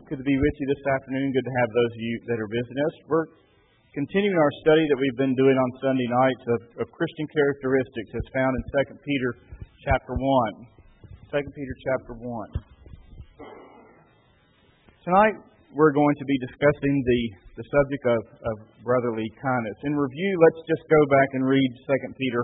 Good to be with you this afternoon. Good to have those of you that are visiting us. We're continuing our study that we've been doing on Sunday nights of Christian characteristics as found in 2 Peter chapter 1. 2 Peter chapter 1. Tonight we're going to be discussing the subject of brotherly kindness. In review, let's just go back and read 2 Peter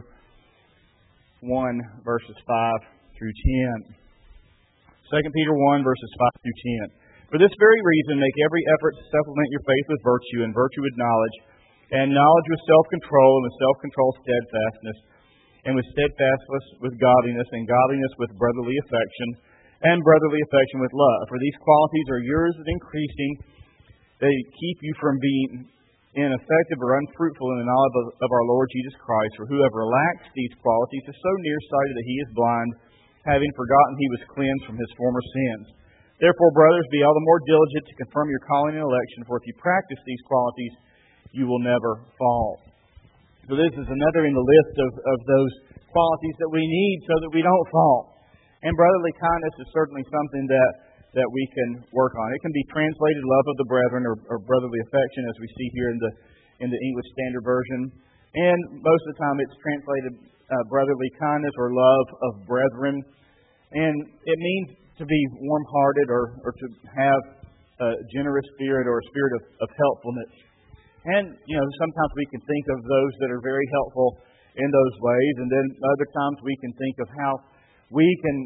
1 verses 5 through 10. 2 Peter 1, verses 5 through 10. For this very reason, make every effort to supplement your faith with virtue, and virtue with knowledge, and knowledge with self-control, and with self-control steadfastness, and with steadfastness with godliness, and godliness with brotherly affection, and brotherly affection with love. For these qualities are yours and increasing. They keep you from being ineffective or unfruitful in the knowledge of our Lord Jesus Christ. For whoever lacks these qualities is so nearsighted that he is blind, having forgotten he was cleansed from his former sins. Therefore, brothers, be all the more diligent to confirm your calling and election, for if you practice these qualities, you will never fall. So this is another in the list of those qualities that we need so that we don't fall. And brotherly kindness is certainly something that we can work on. It can be translated love of the brethren or brotherly affection, as we see here in the English Standard Version. And most of the time it's translated brotherly kindness or love of brethren. And it means to be warm-hearted or to have a generous spirit or a spirit of helpfulness. And, sometimes we can think of those that are very helpful in those ways, and then other times we can think of how we can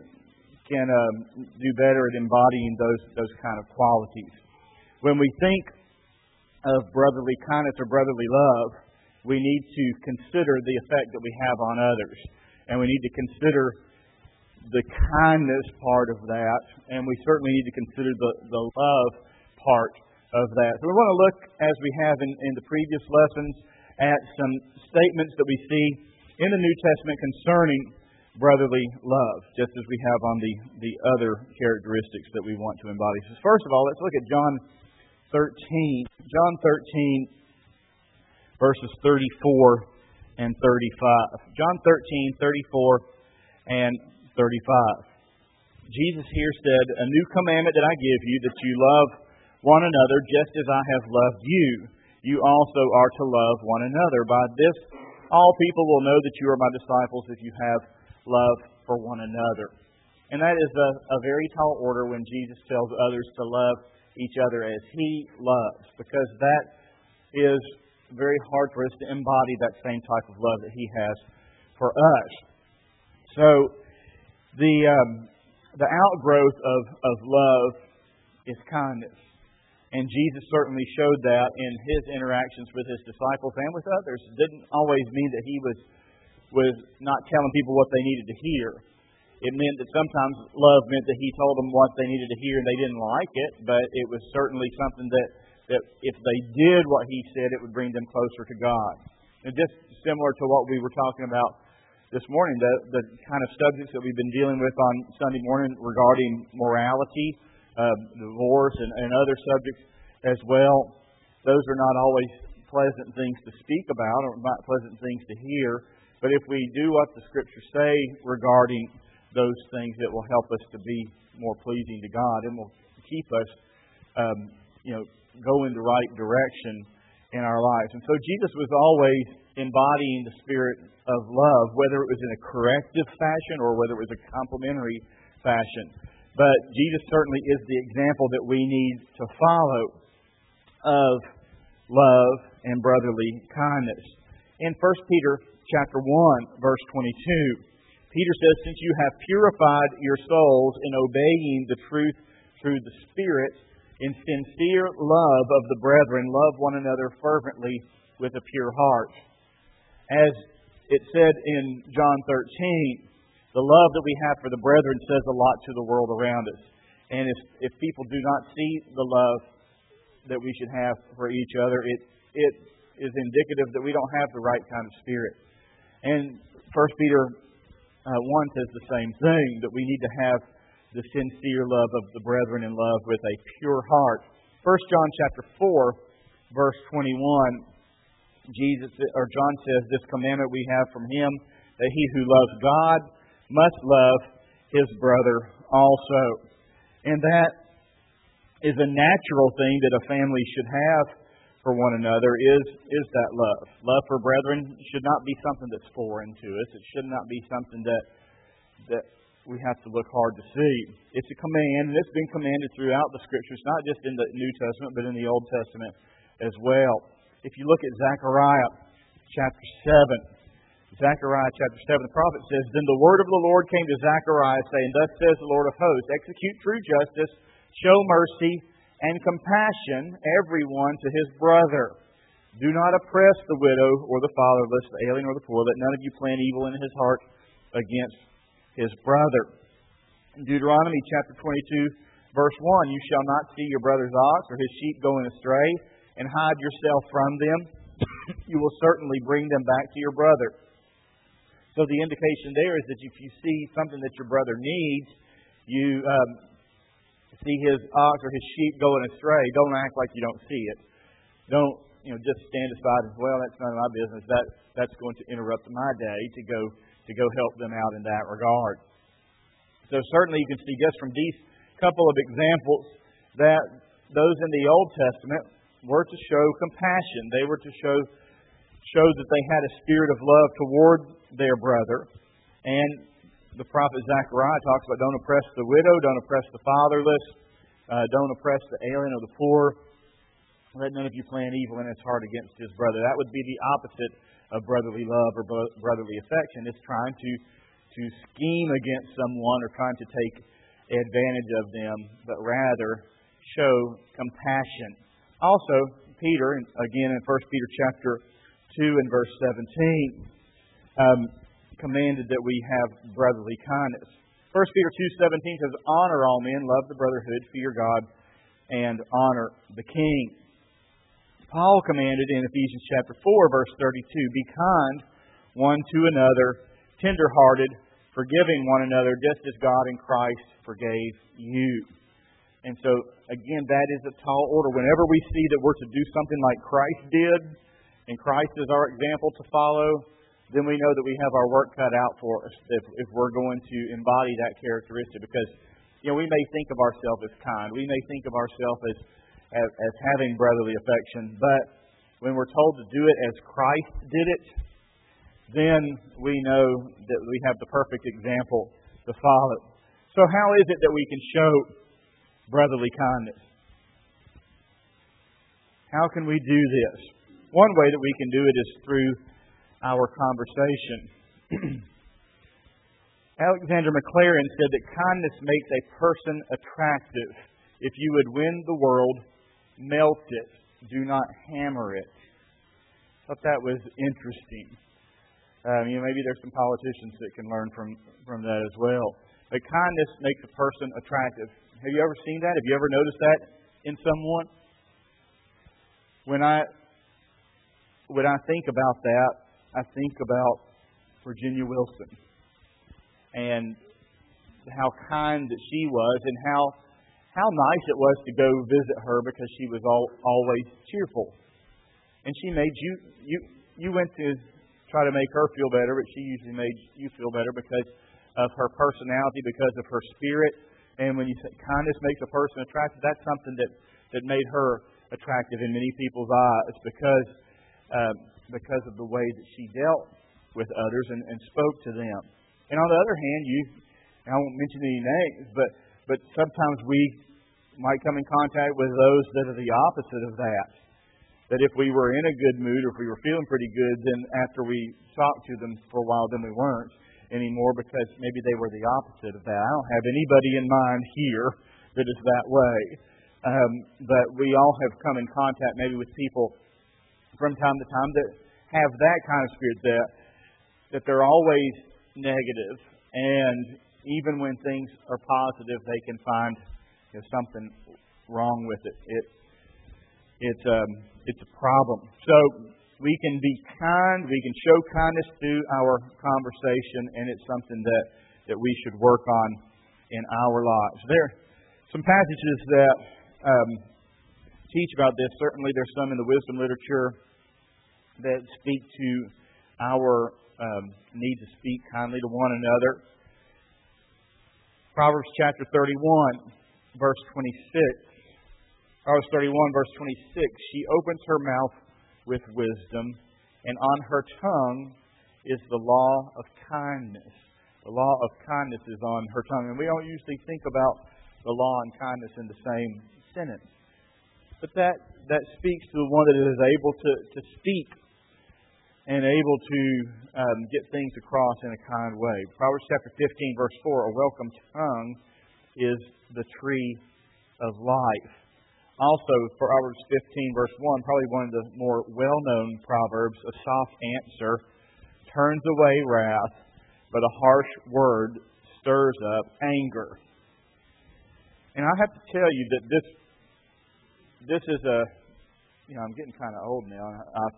do better at embodying those kind of qualities. When we think of brotherly kindness or brotherly love, we need to consider the effect that we have on others. And we need to consider the kindness part of that, and we certainly need to consider the love part of that. So we want to look, as we have in the previous lessons, at some statements that we see in the New Testament concerning brotherly love, just as we have on the other characteristics that we want to embody. So first of all, let's look at John 13. John 13, verses 34 and 35. John 13, 34 and 35. Jesus here said, "A new commandment that I give you, that you love one another just as I have loved you. You also are to love one another. By this all people will know that you are my disciples if you have love for one another." And that is a very tall order when Jesus tells others to love each other as He loves, because that is very hard for us to embody that same type of love that He has for us. So the outgrowth of love is kindness. And Jesus certainly showed that in His interactions with His disciples and with others. It didn't always mean that He was not telling people what they needed to hear. It meant that sometimes love meant that He told them what they needed to hear and they didn't like it, but it was certainly something that if they did what He said, it would bring them closer to God. And just similar to what we were talking about this morning, the kind of subjects that we've been dealing with on Sunday morning regarding morality, divorce, and other subjects as well. Those are not always pleasant things to speak about or not pleasant things to hear. But if we do what the Scriptures say regarding those things, it will help us to be more pleasing to God and will keep us, go in the right direction in our lives. And so Jesus was always embodying the spirit of love, whether it was in a corrective fashion or whether it was a complimentary fashion. But Jesus certainly is the example that we need to follow of love and brotherly kindness. In 1 Peter chapter 1, verse 22, Peter says, "Since you have purified your souls in obeying the truth through the Spirit, in sincere love of the brethren, love one another fervently with a pure heart." As it said in John 13, the love that we have for the brethren says a lot to the world around us. And if people do not see the love that we should have for each other, it is indicative that we don't have the right kind of spirit. And 1 Peter 1 says the same thing, that we need to have the sincere love of the brethren in love with a pure heart. 1 John chapter 4, verse 21, John says, "This commandment we have from Him, that he who loves God must love his brother also." And that is a natural thing that a family should have for one another is that love. Love for brethren should not be something that's foreign to us. It should not be something that we have to look hard to see. It's a command, and it's been commanded throughout the Scriptures, not just in the New Testament, but in the Old Testament as well. If you look at Zechariah chapter 7, the prophet says, "Then the word of the Lord came to Zechariah, saying, Thus says the Lord of hosts, execute true justice, show mercy and compassion everyone to his brother. Do not oppress the widow or the fatherless, the alien or the poor. Let none of you plan evil in his heart against his brother." In Deuteronomy chapter 22, verse 1, "You shall not see your brother's ox or his sheep going astray, and hide yourself from them. You will certainly bring them back to your brother." So the indication there is that if you see something that your brother needs, you see his ox or his sheep going astray, don't act like you don't see it. Don't just stand aside and, "Well, that's none of my business. That's going to interrupt my day," to go help them out in that regard. So certainly you can see just from these couple of examples that those in the Old Testament were to show compassion. They were to show that they had a spirit of love toward their brother. And the prophet Zechariah talks about don't oppress the widow, don't oppress the fatherless, don't oppress the alien or the poor. Let none of you plan evil in his heart against his brother. That would be the opposite of brotherly love or brotherly affection. It's trying to scheme against someone or trying to take advantage of them, but rather show compassion. Also, Peter, again in 1 Peter chapter 2 and verse 17, commanded that we have brotherly kindness. 1 Peter 2:17 says, "Honor all men, love the brotherhood, fear God, and honor the king." Paul commanded in Ephesians chapter 4, verse 32, "Be kind one to another, tender-hearted, forgiving one another, just as God in Christ forgave you." And so, again, that is a tall order. Whenever we see that we're to do something like Christ did, and Christ is our example to follow, then we know that we have our work cut out for us if we're going to embody that characteristic. Because, we may think of ourselves as kind. We may think of ourselves as having brotherly affection. But when we're told to do it as Christ did it, then we know that we have the perfect example to follow. So how is it that we can show brotherly kindness? How can we do this? One way that we can do it is through our conversation. Alexander Maclaren said that kindness makes a person attractive. If you would win the world, melt it. Do not hammer it. I thought that was interesting. Maybe there's some politicians that can learn from that as well. But kindness makes a person attractive. Have you ever seen that? Have you ever noticed that in someone? When I think about that, I think about Virginia Wilson and how kind that she was, and how nice it was to go visit her because she was always cheerful. And she made you went to try to make her feel better, but she usually made you feel better because of her personality, because of her spirit. And when you say kindness makes a person attractive, that's something that made her attractive in many people's eyes because of the way that she dealt with others and spoke to them. And on the other hand, I won't mention any names, but sometimes we might come in contact with those that are the opposite of that. That if we were in a good mood or if we were feeling pretty good, then after we talked to them for a while, then we weren't anymore because maybe they were the opposite of that. I don't have anybody in mind here that is that way. But we all have come in contact maybe with people from time to time that have that kind of spirit, that they're always negative, and even when things are positive, they can find something wrong with it. It's a problem. So we can be kind, we can show kindness through our conversation, and it's something that we should work on in our lives. There are some passages that teach about this. Certainly there's some in the wisdom literature that speak to our need to speak kindly to one another. Proverbs chapter 31, verse 26 Proverbs 31, verse 26, she opens her mouth with wisdom, and on her tongue is the law of kindness. The law of kindness is on her tongue. And we don't usually think about the law and kindness in the same sentence. But that speaks to the one that is able to speak and able to get things across in a kind way. Proverbs chapter 15, verse 4, a welcome tongue is the tree of life. Also, Proverbs 15, verse 1, probably one of the more well-known proverbs, a soft answer turns away wrath, but a harsh word stirs up anger. And I have to tell you that this is I'm getting kind of old now.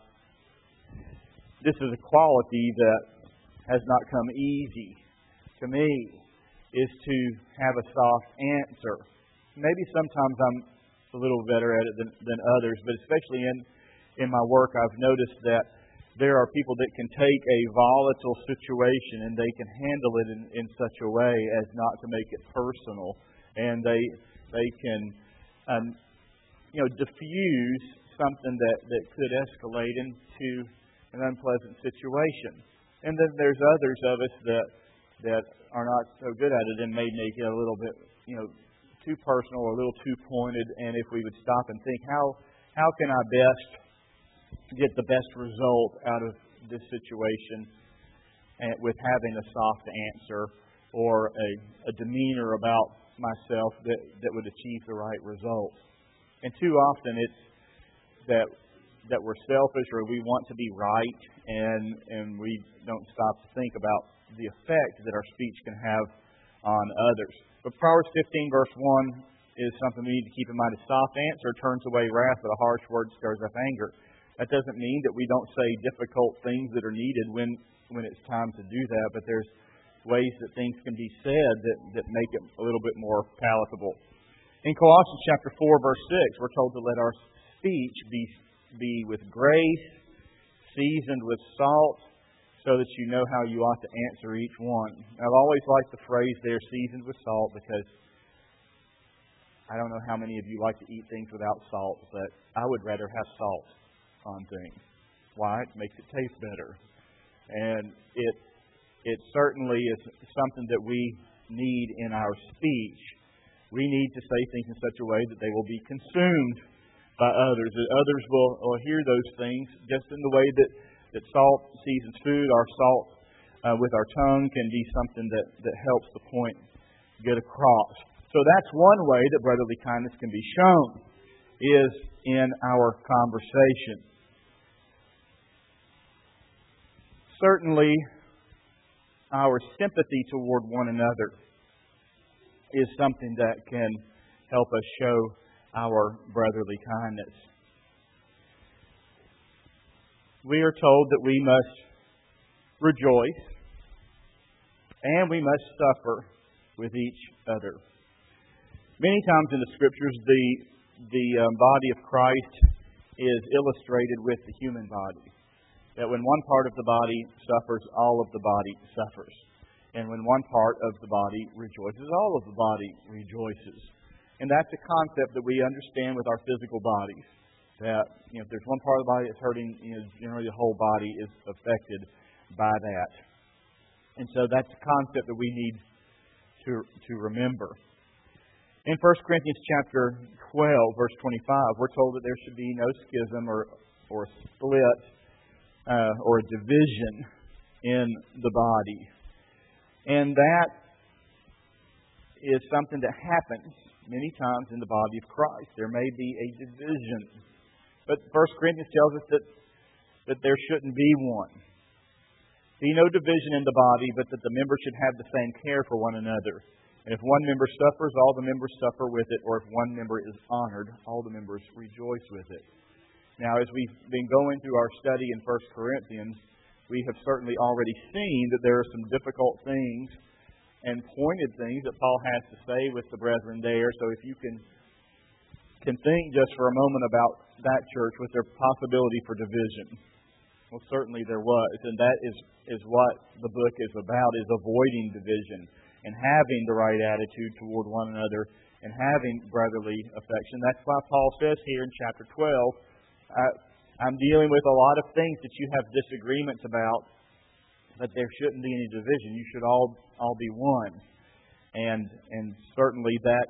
This is a quality that has not come easy to me, is to have a soft answer. Maybe sometimes I'm a little better at it than others, but especially in my work, I've noticed that there are people that can take a volatile situation and they can handle it in such a way as not to make it personal, and they can diffuse something that could escalate into an unpleasant situation. And then there's others of us that are not so good at it and may make it a little bit too personal or a little too pointed. And if we would stop and think, how can I best get the best result out of this situation with having a soft answer or a demeanor about myself that would achieve the right result. And too often it's that we're selfish or we want to be right, and we don't stop to think about the effect that our speech can have on others. But Proverbs 15, verse 1 is something we need to keep in mind. A soft answer turns away wrath, but a harsh word stirs up anger. That doesn't mean that we don't say difficult things that are needed when it's time to do that, but there's ways that things can be said that make it a little bit more palatable. In Colossians chapter 4, verse 6, we're told to let our speech be with grace, seasoned with salt, so that you know how you ought to answer each one. I've always liked the phrase there, seasoned with salt, because I don't know how many of you like to eat things without salt, but I would rather have salt on things. Why? It makes it taste better. And it certainly is something that we need in our speech. We need to say things in such a way that they will be consumed by others, that others will hear those things just in the way that salt seasons food. Our salt with our tongue can be something that helps the point get across. So that's one way that brotherly kindness can be shown, is in our conversation. Certainly, our sympathy toward one another is something that can help us show our brotherly kindness. We are told that we must rejoice and we must suffer with each other. Many times in the Scriptures, the body of Christ is illustrated with the human body. That when one part of the body suffers, all of the body suffers. And when one part of the body rejoices, all of the body rejoices. And that's a concept that we understand with our physical bodies. That if there's one part of the body that's hurting, generally the whole body is affected by that. And so that's a concept that we need to remember. In 1 Corinthians chapter 12, verse 25, we're told that there should be no schism or split or a division in the body. And that is something that happens many times in the body of Christ. There may be a division. But 1 Corinthians tells us that there shouldn't be one. Be no division in the body, but that the members should have the same care for one another. And if one member suffers, all the members suffer with it. Or if one member is honored, all the members rejoice with it. Now, as we've been going through our study in 1 Corinthians, we have certainly already seen that there are some difficult things and pointed things that Paul has to say with the brethren there. So if you can think just for a moment about that church with their possibility for division. Well, certainly there was. And that is what the book is about, is avoiding division and having the right attitude toward one another and having brotherly affection. That's why Paul says here in chapter 12, I'm dealing with a lot of things that you have disagreements about, but there shouldn't be any division. You should all be one. And certainly that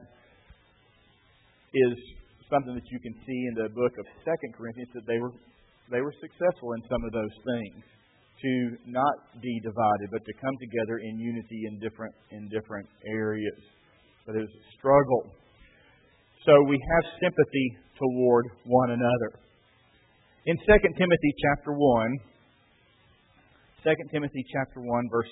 is something that you can see in the book of 2 Corinthians, that they were successful in some of those things, to not be divided, but to come together in unity in different areas. But it was a struggle. So we have sympathy toward one another. In 2 Timothy chapter 1, 2 Timothy chapter 1, verse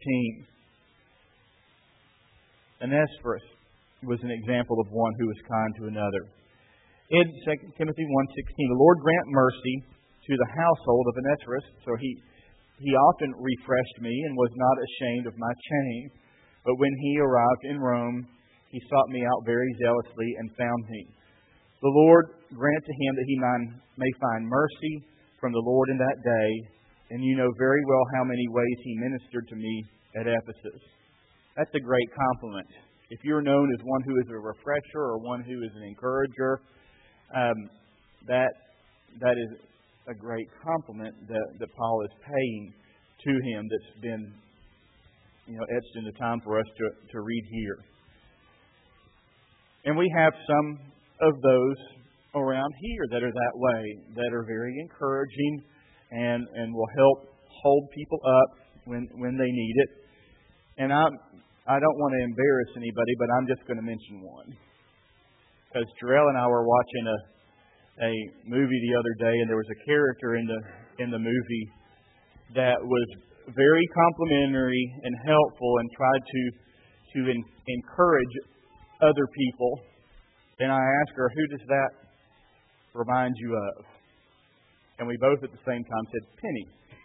16, Onesiphorus was an example of one who was kind to another. In 2 Timothy 1:16, the Lord grant mercy to the household of Onesiphorus. So he often refreshed me and was not ashamed of my chain. But when he arrived in Rome, he sought me out very zealously and found me. The Lord grant to him that he may find mercy from the Lord in that day. And you know very well how many ways he ministered to me at Ephesus. That's a great compliment. If you're known as one who is a refresher or one who is an encourager, that is a great compliment that Paul is paying to him, that's been etched into time for us to read here. And we have some of those around here that are that way, that are very encouraging and will help hold people up when they need it. And I don't want to embarrass anybody, but I'm just going to mention one. Because Jarrell and I were watching a movie the other day, and there was a character in the movie that was very complimentary and helpful and tried to encourage other people. And I asked her, who does that remind you of? And we both at the same time said, Penny.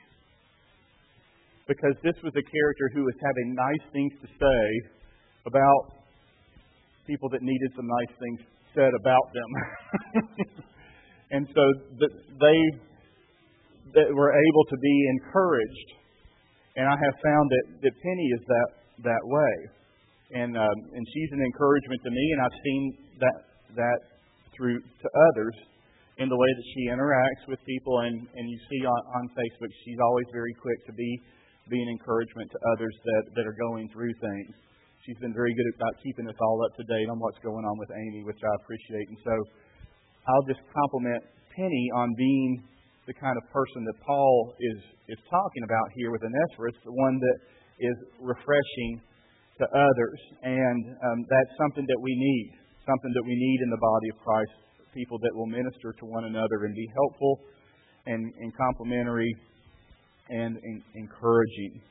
Because this was a character who was having nice things to say about people that needed some nice things said about them. And so they were able to be encouraged. And I have found that Penny is that way. And she's an encouragement to me, and I've seen that through to others in the way that she interacts with people. And you see on Facebook, she's always very quick to be an encouragement to others that are going through things. She's been very good about keeping us all up to date on what's going on with Amy, which I appreciate. And so I'll just compliment Penny on being the kind of person that Paul is talking about here with Onesiphorus, the one that is refreshing to others. And that's something that we need in the body of Christ, people that will minister to one another and be helpful and complimentary and encouraging.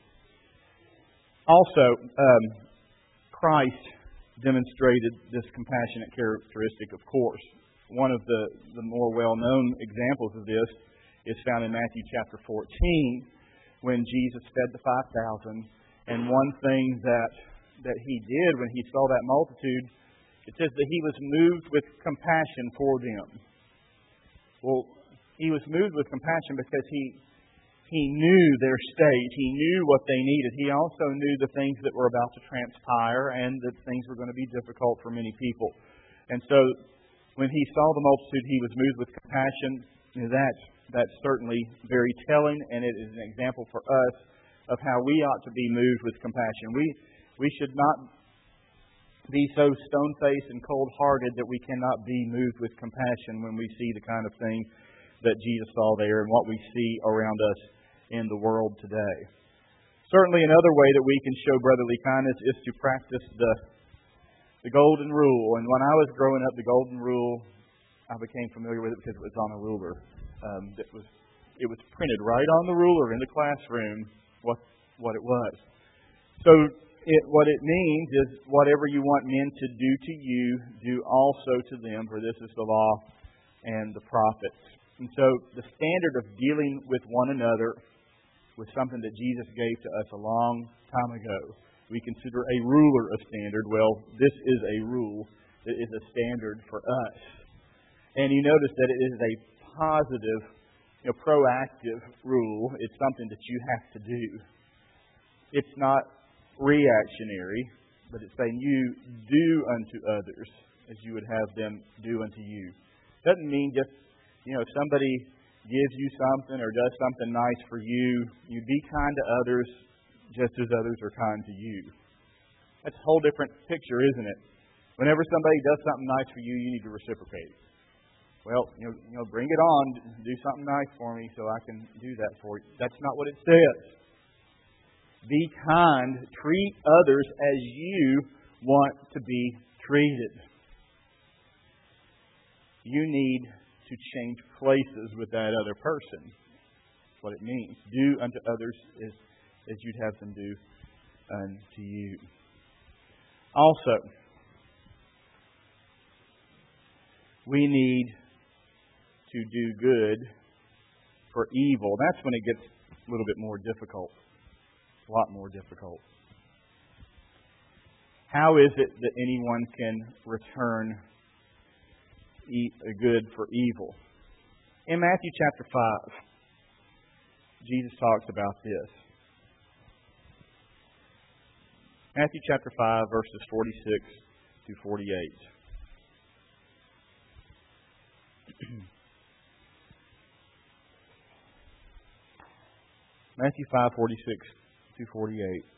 Also, Christ demonstrated this compassionate characteristic, of course. One of the more well-known examples of this is found in Matthew chapter 14, when Jesus fed the 5,000. And one thing that he did when he saw that multitude, it says that he was moved with compassion for them. Well, he was moved with compassion because he knew their state. He knew what they needed. He also knew the things that were about to transpire and that things were going to be difficult for many people. And so when he saw the multitude, he was moved with compassion. That's certainly very telling, and it is an example for us of how we ought to be moved with compassion. We should not be so stone-faced and cold-hearted that we cannot be moved with compassion when we see the kind of thing that Jesus saw there and what we see around us in the world today. Certainly another way that we can show brotherly kindness is to practice the golden rule. And when I was growing up, the golden rule, I became familiar with it because it was on a ruler. It was printed right on the ruler in the classroom what it was. So what it means is, whatever you want men to do to you, do also to them, for this is the law and the prophets. And so the standard of dealing with one another was something that Jesus gave to us a long time ago. We consider a ruler a standard. Well, this is a rule that is a standard for us. And you notice that it is a positive, proactive rule. It's something that you have to do. It's not reactionary. but it's saying you do unto others as you would have them do unto you. Doesn't mean just, if somebody gives you something or does something nice for you, you be kind to others just as others are kind to you. That's a whole different picture, isn't it? Whenever somebody does something nice for you, you need to reciprocate. Well, bring it on. Do something nice for me so I can do that for you. That's not what it says. Be kind. Treat others as you want to be treated. You need to change places with that other person. That's what it means. Do unto others as you'd have them do unto you. Also, we need to do good for evil. That's when it gets a little bit more difficult. A lot more difficult. How is it that anyone can return good for evil? In Matthew chapter 5, Jesus talks about this. Matthew chapter 5, verses 46 to 48. Matthew 5, 46 to 48.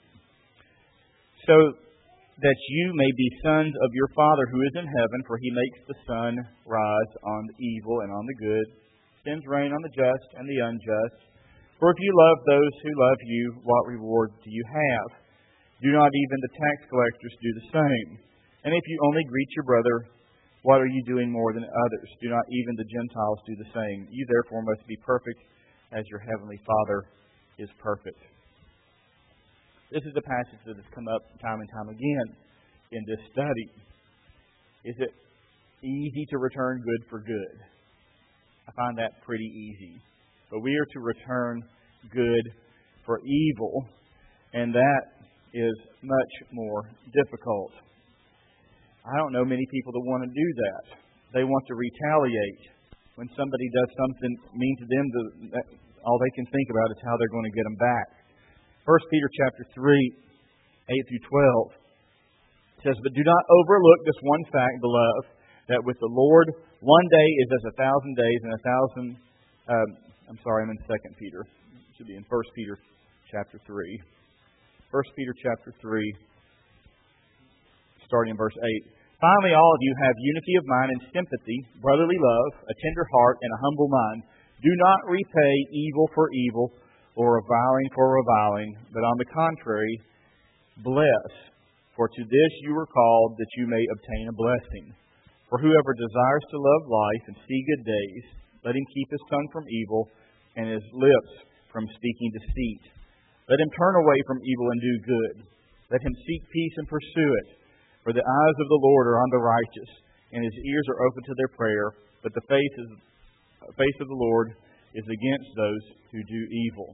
So that you may be sons of your Father who is in heaven, for He makes the sun rise on the evil and on the good, sends rain on the just and the unjust. For if you love those who love you, what reward do you have? Do not even the tax collectors do the same? And if you only greet your brother, what are you doing more than others? Do not even the Gentiles do the same? You therefore must be perfect as your heavenly Father is perfect. This is a passage that has come up time and time again in this study. Is it easy to return good for good? I find that pretty easy. But we are to return good for evil, and that is much more difficult. I don't know many people that want to do that. They want to retaliate. When somebody does something mean to them, all they can think about is how they're going to get them back. 1 Peter chapter 3, 8 through 12 says, But do not overlook this one fact, beloved, that with the Lord 1 day is as 1,000 days, and 1,000... I'm in 2 Peter. It should be in 1 Peter chapter 3. 1 Peter chapter 3, starting in verse 8. Finally, all of you have unity of mind and sympathy, brotherly love, a tender heart, and a humble mind. Do not repay evil for evil, or reviling for reviling, but on the contrary, bless. For to this you were called, that you may obtain a blessing. For whoever desires to love life and see good days, let him keep his tongue from evil, and his lips from speaking deceit. Let him turn away from evil and do good. Let him seek peace and pursue it. For the eyes of the Lord are on the righteous, and His ears are open to their prayer, but the face of the Lord is against those who do evil.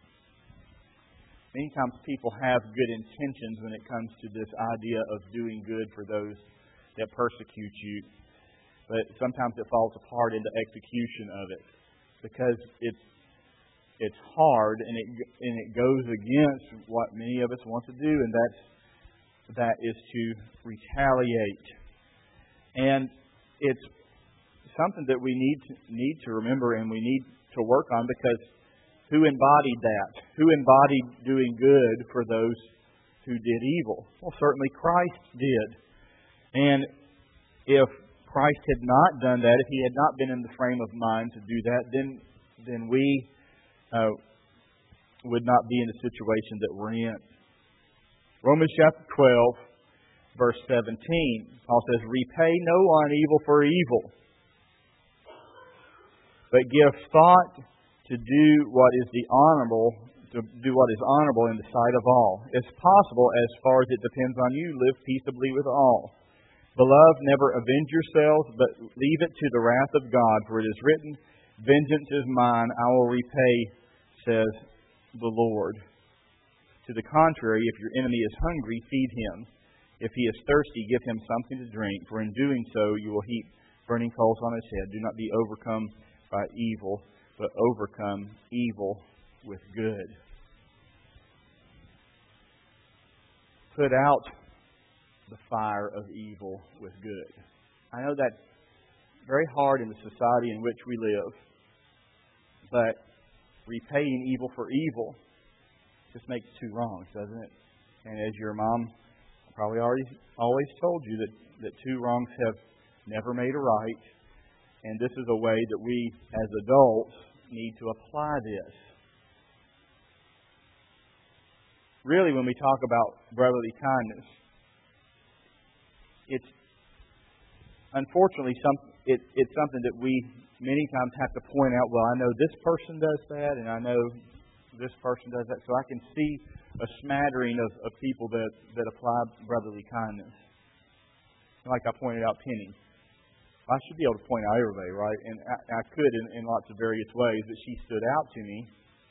Many times people have good intentions when it comes to this idea of doing good for those that persecute you. But sometimes it falls apart in the execution of it because it's hard and it goes against what many of us want to do, and that is to retaliate. And it's something that we need to remember and we need to work on, because who embodied that? Who embodied doing good for those who did evil? Well, certainly Christ did. And if Christ had not done that, if He had not been in the frame of mind to do that, then we would not be in the situation that we're in. Romans chapter 12, verse 17, Paul says, Repay no one evil for evil, but give thought to do what is honorable in the sight of all. If possible, as far as it depends on you, live peaceably with all. Beloved, never avenge yourselves, but leave it to the wrath of God, for it is written, Vengeance is mine, I will repay, says the Lord. To the contrary, if your enemy is hungry, feed him. If he is thirsty, give him something to drink, for in doing so you will heap burning coals on his head. Do not be overcome by evil, but overcome evil with good. Put out the fire of evil with good. I know that's very hard in the society in which we live, but repaying evil for evil just makes two wrongs, doesn't it? And as your mom probably always told you, that two wrongs have never made a right, and this is a way that we as adults need to apply this. Really, when we talk about brotherly kindness, it's unfortunately it's something that we many times have to point out. Well, I know this person does that, and I know this person does that, so I can see a smattering of people that apply brotherly kindness. Like I pointed out Penny. I should be able to point out everybody, right? And I could in lots of various ways, but she stood out to me.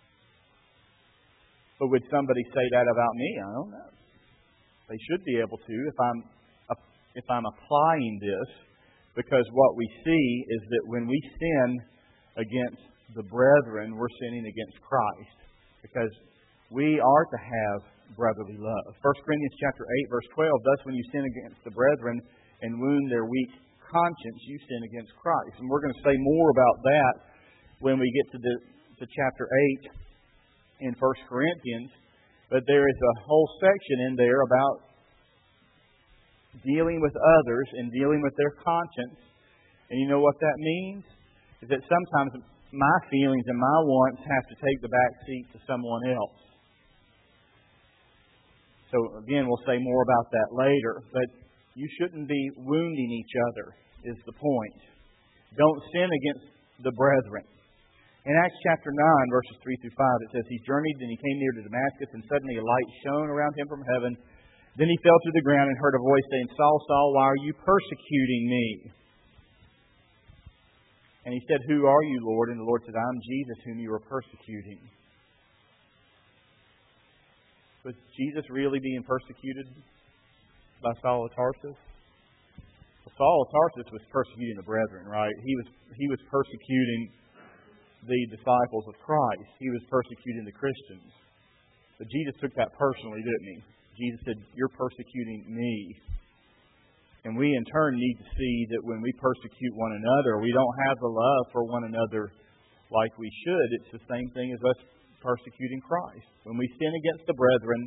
But would somebody say that about me? I don't know. They should be able to if I'm applying this, because what we see is that when we sin against the brethren, we're sinning against Christ, because we are to have brotherly love. 1 Corinthians chapter 8, verse 12, thus when you sin against the brethren and wound their weak conscience, you sin against Christ. And we're going to say more about that when we get to chapter 8 in 1 Corinthians. But there is a whole section in there about dealing with others and dealing with their conscience. And you know what that means? Is that sometimes my feelings and my wants have to take the back seat to someone else. So again, we'll say more about that later. But you shouldn't be wounding each other, is the point. Don't sin against the brethren. In Acts chapter 9, verses 3 through 5, it says, he journeyed and he came near to Damascus, and suddenly a light shone around him from heaven. Then he fell to the ground and heard a voice saying, Saul, Saul, why are you persecuting me? And he said, who are you, Lord? And the Lord said, I'm Jesus, whom you are persecuting. Was Jesus really being persecuted by Saul of Tarsus? Well, Saul of Tarsus was persecuting the brethren, right? He was persecuting the disciples of Christ. He was persecuting the Christians. But Jesus took that personally, didn't he? Jesus said, you're persecuting me. And we in turn need to see that when we persecute one another, we don't have the love for one another like we should. It's the same thing as us persecuting Christ. When we sin against the brethren,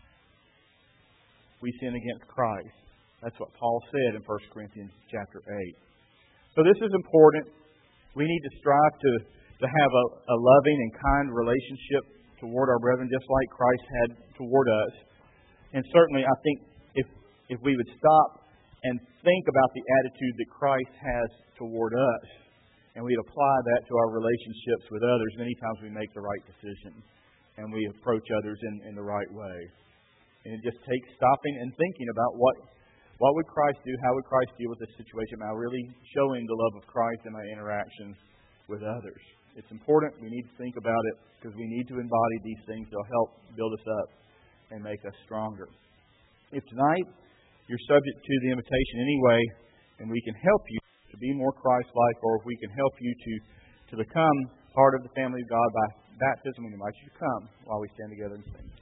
we sin against Christ. That's what Paul said in 1 Corinthians chapter 8. So this is important. We need to strive to have a loving and kind relationship toward our brethren, just like Christ had toward us. And certainly, I think if we would stop and think about the attitude that Christ has toward us, and we'd apply that to our relationships with others, many times we make the right decision and we approach others in the right way. And it just takes stopping and thinking about what would Christ do, how would Christ deal with this situation? Am I really showing the love of Christ in my interactions with others? It's important. We need to think about it because we need to embody these things. They'll help build us up and make us stronger. If tonight you're subject to the invitation anyway, and we can help you to be more Christ-like, or if we can help you to become part of the family of God by baptism, we invite you to come while we stand together and sing.